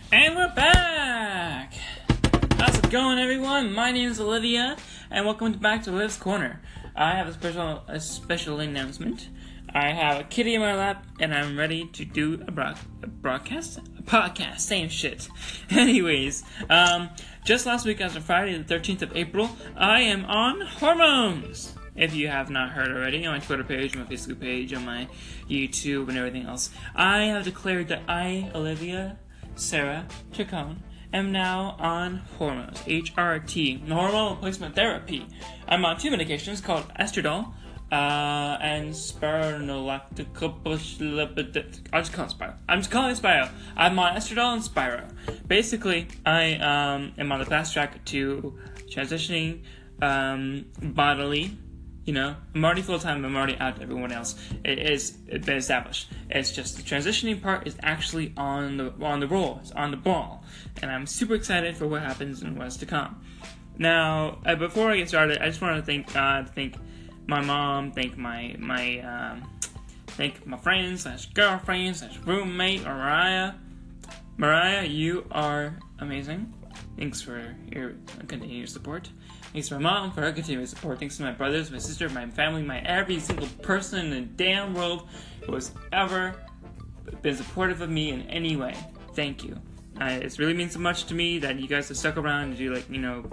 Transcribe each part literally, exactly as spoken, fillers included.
And we're back! How's it going, everyone? My name is Olivia, and welcome back to Liv's Corner. I have a special a special announcement. I have a kitty in my lap, and I'm ready to do a, bro- a broadcast? A podcast, same shit. Anyways, um, just last week, as of Friday the thirteenth of April, I am on hormones! If you have not heard already, on my Twitter page, on my Facebook page, on my YouTube, and everything else, I have declared that I, Olivia Sarah Chacon, am now on hormones, H R T, hormone replacement therapy. I'm on two medications called estradiol uh, and spironolactone. I'll just call it Spiro. I'm just calling it Spiro. I'm on estradiol and Spiro. Basically, I um, am on the fast track to transitioning um, bodily. You know, I'm already full-time, I'm already out to everyone else. It is been established. It's just the transitioning part is actually on the on the roll, it's on the ball. And I'm super excited for what happens and what's to come. Now, uh, before I get started, I just want to thank God, thank my mom, thank my, my um, thank my friends, slash girlfriend, slash roommate, Mariah. Mariah, you are amazing. Thanks for your continued support. Thanks to my mom for her continued support. Thanks to my brothers, my sister, my family, my every single person in the damn world who has ever been supportive of me in any way. Thank you. Uh, it really means so much to me that you guys have stuck around to do, like, you know,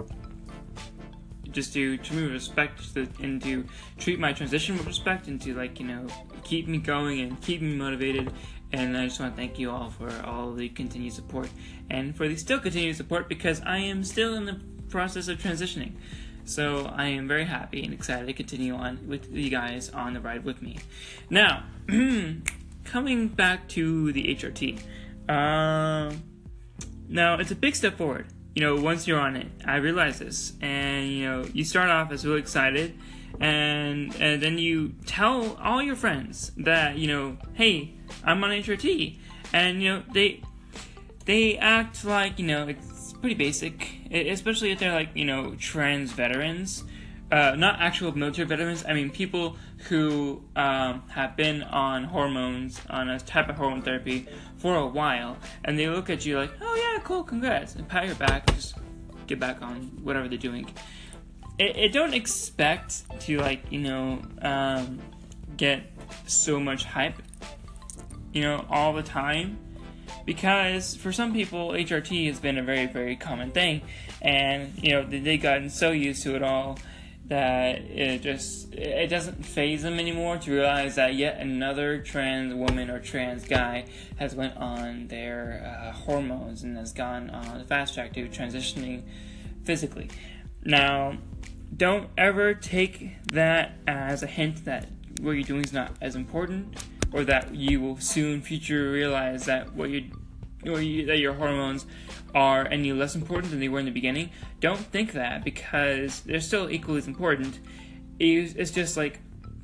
just to treat me with respect to, and to treat my transition with respect and to, like, you know, keep me going and keep me motivated. And I just want to thank you all for all the continued support and for the still continued support because I am still in the process of transitioning. So I am very happy and excited to continue on with you guys on the ride with me. Now, coming back to the H R T. Uh, now, it's a big step forward. You know, once you're on it, I realize this. And, you know, you start off as really excited. And, and then you tell all your friends that, you know, hey, I'm on H R T. And, you know, they they act like, you know, it's pretty basic, especially if they're like, you know, trans veterans, uh, not actual military veterans. I mean, people who um, have been on hormones, on a type of hormone therapy for a while, and they look at you like, oh yeah, cool, congrats, and pat your back, and just get back on whatever they're doing. It, it don't expect to, like, you know, um, get so much hype, you know, all the time. Because for some people, H R T has been a very, very common thing. And, you know, they've gotten so used to it all that it just, it doesn't faze them anymore to realize that yet another trans woman or trans guy has went on their uh, hormones and has gone on the fast track to transitioning physically. Now, don't ever take that as a hint that what you're doing is not as important, or that you will soon future realize that what you, or you, that your hormones are any less important than they were in the beginning. Don't think that, because they're still equally as important. It's, it's just like,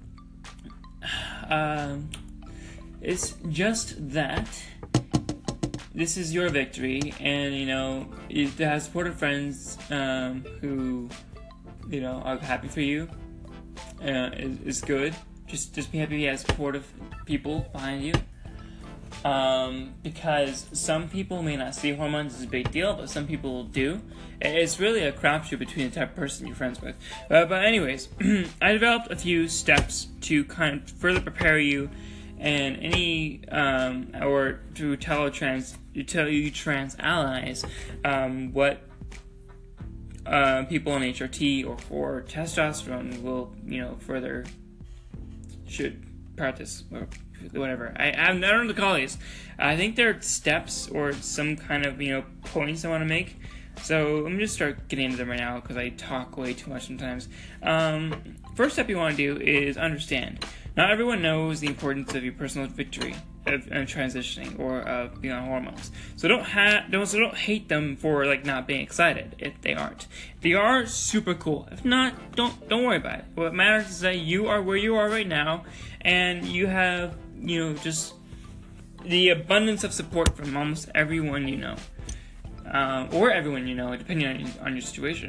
um, it's just that this is your victory, and, you know, you have supportive friends um, who, you know, are happy for you. Uh, is, is good. Just, just be happy you have supportive people behind you. Um, because some people may not see hormones as a big deal, but some people do. It's really a crapshoot between the type of person you're friends with. Uh, but anyways, I developed a few steps to kind of further prepare you and any, um, or to tell trans, to tell you trans allies, um, what uh, people on H R T or for testosterone will, you know, further should practice or whatever. I, I don't know what to call these. I think they're steps or some kind of, you know, points I want to make. So let me just start getting into them right now because I talk way too much sometimes. Um, first step you want to do is understand. Not everyone knows the importance of your personal victory of, of transitioning or of being on hormones. So don't ha- don't so don't hate them for like not being excited if they aren't. If they are, super cool. If not, don't don't worry about it. What matters is that you are where you are right now, and you have, you know, just the abundance of support from almost everyone you know, uh, or everyone you know, depending on on your situation.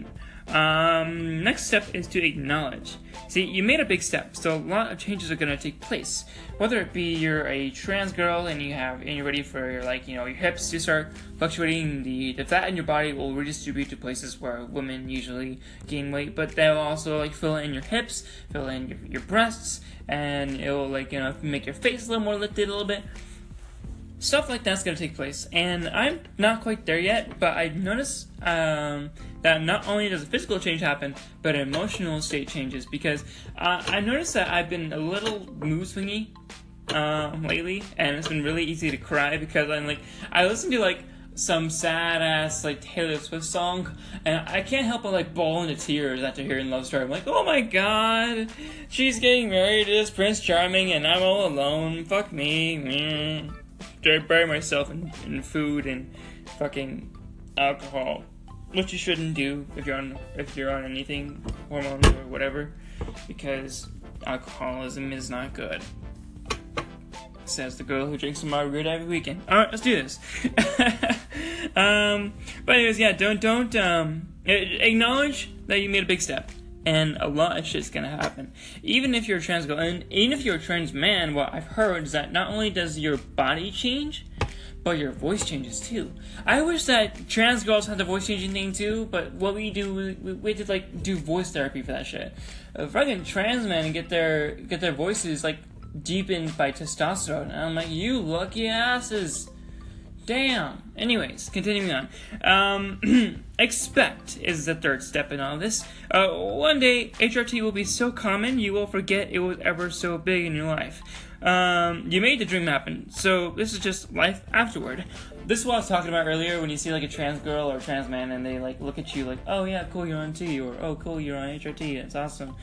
Um, next step is to acknowledge. See, you made a big step, so a lot of changes are gonna take place. Whether it be you're a trans girl and you have and you're ready for your, like, you know, your hips to start fluctuating, the, the fat in your body will redistribute to places where women usually gain weight, but they'll also like fill in your hips, fill in your, your breasts, and it will, like, you know, make your face a little more lifted a little bit. Stuff like that's going to take place, and I'm not quite there yet, but I notice um, that not only does a physical change happen, but emotional state changes, because uh, I noticed that I've been a little mood swingy uh, lately, and it's been really easy to cry, because I'm like, I listen to like some sad-ass like Taylor Swift song, and I can't help but like bawl into tears after hearing Love Story. I'm like, oh my god, she's getting married to this Prince Charming, and I'm all alone, fuck me, mm. I bury myself in, in food and fucking alcohol, which you shouldn't do if you're on if you're on anything, hormones or whatever, because alcoholism is not good. Says the girl who drinks a margarita every weekend. All right, let's do this. um, but anyways, yeah, don't don't um acknowledge that you made a big step. And a lot of shit's gonna happen. Even if you're a trans girl, and even if you're a trans man, what I've heard is that not only does your body change, but your voice changes too. I wish that trans girls had the voice changing thing too, but what we do, we, we, we have to like do voice therapy for that shit. Uh, fucking trans men get their get their voices like deepened by testosterone, and I'm like, you lucky asses. Damn. Anyways, continuing on. Um, expect is the third step in all this. Uh, one day, H R T will be so common, you will forget it was ever so big in your life. Um, you made the dream happen, so this is just life afterward. This is what I was talking about earlier, when you see like a trans girl or a trans man, and they like look at you like, oh yeah, cool, you're on T, or oh cool, you're on H R T, that's awesome.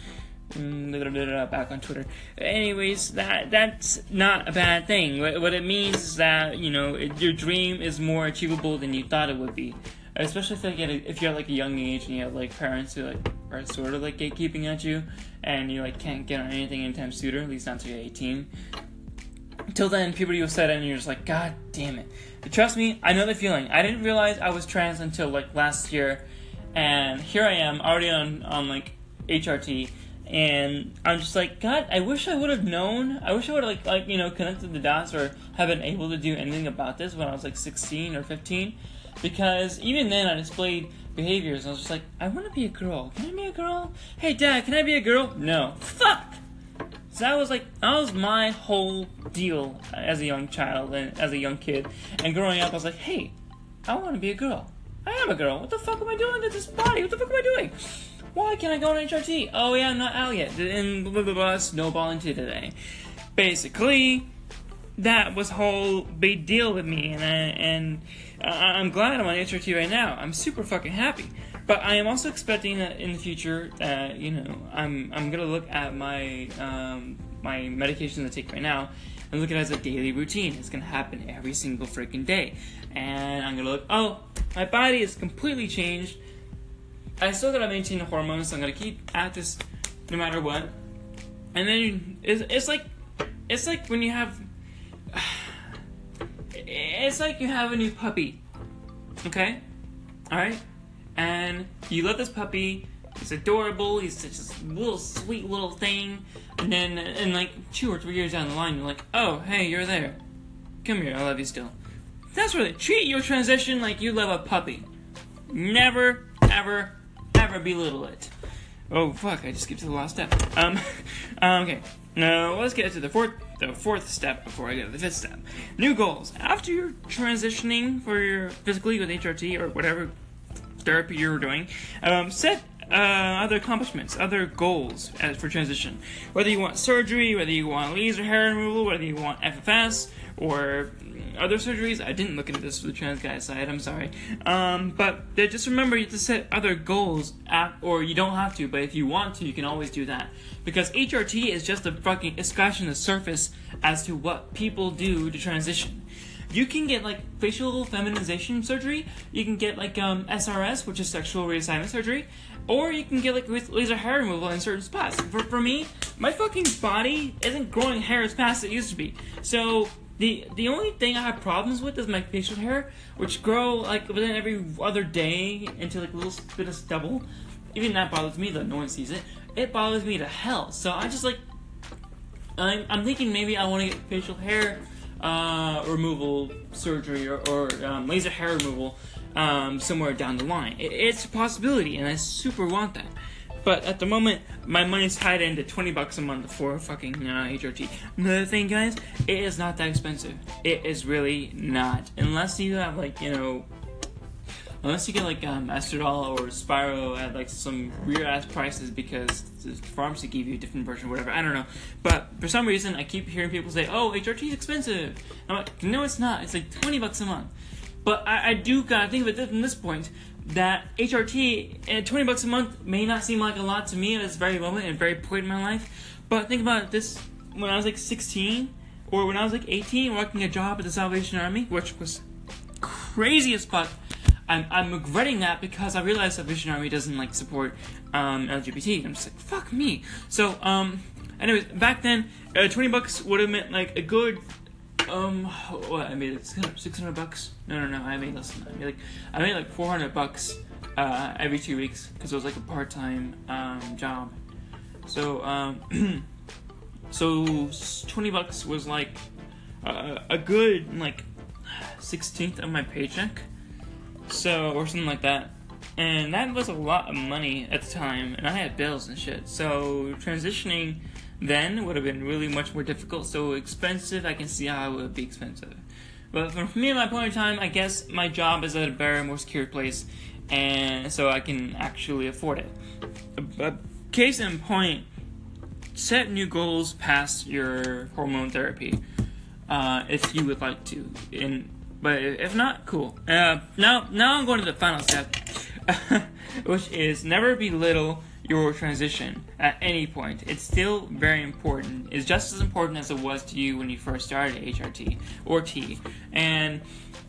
Back on Twitter. Anyways, that that's not a bad thing. What, what it means is that, you know, it, your dream is more achievable than you thought it would be. Especially if, like, at a, if you're at like a young age and you have like parents who like are sort of like gatekeeping at you, and you like can't get on anything anytime sooner, at least not until you're eighteen. Until then, puberty was set in, and you're just like, God damn it. But trust me, I know the feeling. I didn't realize I was trans until like last year, and here I am already on on like H R T. And I'm just like, God, I wish I would have known. I wish I would have, like, like, you know, connected the dots or have been able to do anything about this when I was, like, sixteen or fifteen. Because even then, I displayed behaviors. I was just like, I want to be a girl. Can I be a girl? Hey, Dad, can I be a girl? No. Fuck! So that was, like, that was my whole deal as a young child and as a young kid. And growing up, I was like, hey, I want to be a girl. I am a girl. What the fuck am I doing to this body? What the fuck am I doing? Why can't I go on H R T? Oh yeah, I'm not out yet. And blah blah blah, snowballing to today. Basically, that was a whole big deal with me, and I, and I'm glad I'm on H R T right now. I'm super fucking happy. But I am also expecting that in the future, uh, you know, I'm I'm gonna look at my um, my medication that I take right now and look at it as a daily routine. It's gonna happen every single freaking day, and I'm gonna look. Oh, my body is completely changed. I still gotta maintain the hormones, so I'm gonna keep at this no matter what. And then it's, it's like it's like when you have it's like you have a new puppy, okay? All right, and you love this puppy. He's adorable. He's such a little sweet little thing. And then, and like two or three years down the line, you're like, oh, hey, you're there. Come here, I love you still. That's really treat your transition like you love a puppy. Never, ever. Never belittle it. Oh fuck! I just skipped to the last step. Um, okay. Now let's get to the fourth, the fourth step before I get to the fifth step. New goals. After you're transitioning for your physically with H R T or whatever therapy you're doing, um, set uh, other accomplishments, other goals as for transition. Whether you want surgery, whether you want laser hair removal, whether you want F F S or other surgeries. I didn't look into this for the trans guy side, I'm sorry. Um, but just remember, you have to set other goals, at, or you don't have to, but if you want to, you can always do that. Because H R T is just a fucking, it's scratching the surface as to what people do to transition. You can get, like, facial feminization surgery, you can get, like, um, S R S, which is sexual reassignment surgery, or you can get, like, laser hair removal in certain spots. For, for me, my fucking body isn't growing hair as fast as it used to be. So, The the only thing I have problems with is my facial hair, which grow like within every other day into like a little bit of stubble. even that bothers me that no one sees it. It bothers me to hell. So I just like, I'm, I'm thinking maybe I want to get facial hair uh, removal surgery or, or um, laser hair removal um, somewhere down the line. It, it's a possibility, and I super want that. But at the moment, my money's tied into twenty bucks a month for fucking uh, H R T. Another thing, guys, it is not that expensive. It is really not. Unless you have, like, you know, unless you get, like, um, Estradol or Spiro at, like, some weird-ass prices because the pharmacy gave you a different version or whatever. I don't know. But for some reason, I keep hearing people say, oh, H R T is expensive. I'm like, no, it's not. It's, like, twenty bucks a month. But I, I do gotta think of it from this point, that H R T at twenty bucks a month may not seem like a lot to me at this very moment and very point in my life. But think about this, when I was like sixteen, or when I was like eighteen, working a job at the Salvation Army, which was crazy as fuck. I'm, I'm regretting that because I realized Salvation Army doesn't like support um, L G B T. I'm just like, fuck me. So, um, anyways, back then, uh, twenty bucks would have meant like a good, um, what, I made like six hundred bucks? No, no, no, I made less than that. I made like, I made like four hundred bucks uh, every two weeks because it was like a part-time um, job. So, um, so twenty bucks was like uh, a good, like, sixteenth of my paycheck. So, or something like that. And that was a lot of money at the time, and I had bills and shit. So, transitioning then would have been really much more difficult. So, expensive, I can see how it would be expensive. But for me, at my point in time, I guess my job is at a better, more secure place, and so I can actually afford it. But case in point, set new goals past your hormone therapy, uh, if you would like to. In But if not, cool. Uh, now, now I'm going to the final step, which is never belittle your transition at any point. It's still very important. It's just as important as it was to you when you first started H R T or T. And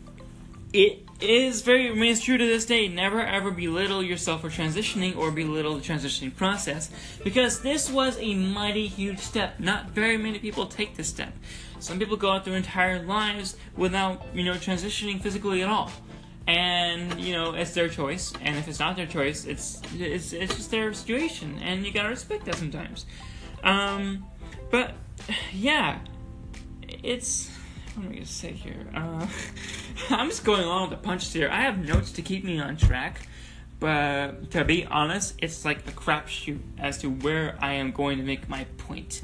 it is very remains true to this day. Never ever belittle yourself for transitioning or belittle the transitioning process, because this was a mighty huge step. Not very many people take this step. Some people go out their entire lives without, you know, transitioning physically at all. And, you know, it's their choice. And if it's not their choice, it's it's it's just their situation. And you gotta respect that sometimes. Um, but, yeah. It's... What am I gonna say here? Uh, I'm just going along with the punches here. I have notes to keep me on track. But, to be honest, it's like a crapshoot as to where I am going to make my point.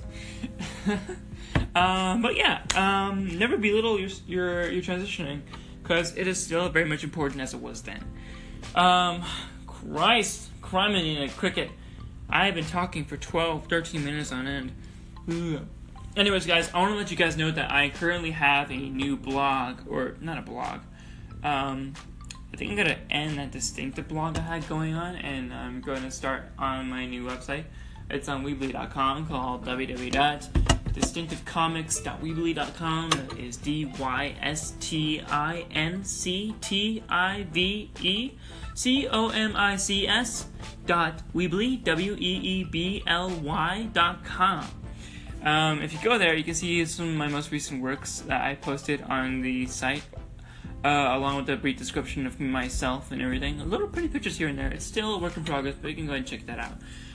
Um, but yeah, um, never belittle your your, your transitioning, because it is still very much important as it was then. Um, Christ, criminy in a cricket. I have been talking for twelve, thirteen minutes on end. Ugh. Anyways, guys, I want to let you guys know that I currently have a new blog, or not a blog. Um, I think I'm going to end that distinctive blog I had going on, and I'm going to start on my new website. It's on Weebly dot com, called w w w dot distinctive comics dot weebly dot com. That is D Y S T I N C T I V E C O M I C S dot Weebly, W E E B L Y dot com. Um, if you go there, you can see some of my most recent works that I posted on the site, uh, along with a brief description of myself and everything. A little pretty pictures here and there. It's still a work in progress, but you can go ahead and check that out.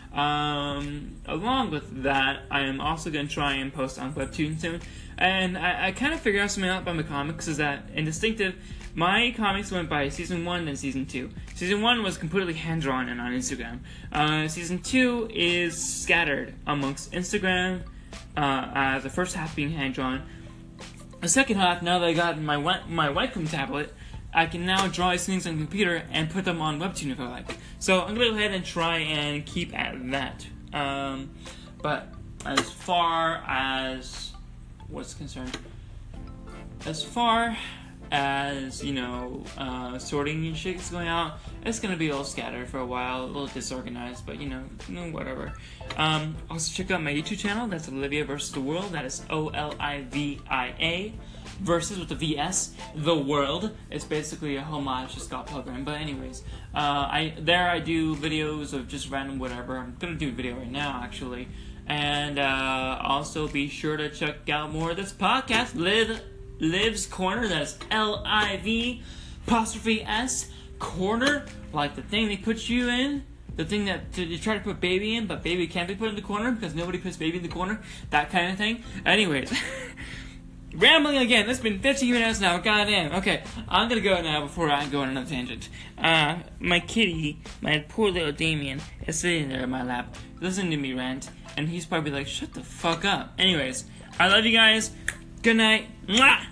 Um, along with that, I am also going to try and post on Webtoon soon. And I, I kind of figured out something out about my comics, is that in Distinctive, my comics went by Season one and Season two. Season one was completely hand-drawn and on Instagram. Uh, season two is scattered amongst Instagram, uh, uh, the first half being hand-drawn. The second half, now that I got my, my Wacom tablet, I can now draw these things on the computer and put them on Webtoon if I like. So I'm going to go ahead and try and keep at that. Um, but as far as what's concerned, as far as, you know, uh, sorting and shit is going out, it's going to be all scattered for a while, a little disorganized, but, you know, you know whatever. Um, also check out my YouTube channel. That's Olivia versus the World. That is O L I V I A. Versus with the V S, the world. It's basically a homage to Scott Pilgrim. But anyways, uh, I there I do videos of just random whatever. I'm gonna do a video right now actually, and uh, also be sure to check out more of this podcast, Liv Liv's Corner. That's L I V apostrophe S Corner, like the thing they put you in the thing that you try to put baby in, but baby can't be put in the corner because nobody puts baby in the corner, that kind of thing. Anyways, rambling again. It's been fifteen minutes now. Goddamn. Okay, I'm gonna go now before I go on another tangent. Uh, my kitty, my poor little Damien, is sitting there in my lap, listening to me rant, and he's probably like, "Shut the fuck up." Anyways, I love you guys. Good night. Mwah!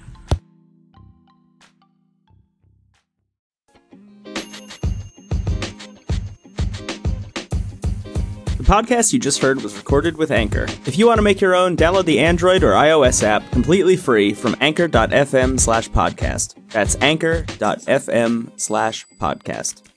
The podcast you just heard was recorded with Anchor. If you want to make your own, download the Android or iOS app completely free from anchor.fm slash podcast. That's anchor.fm slash podcast.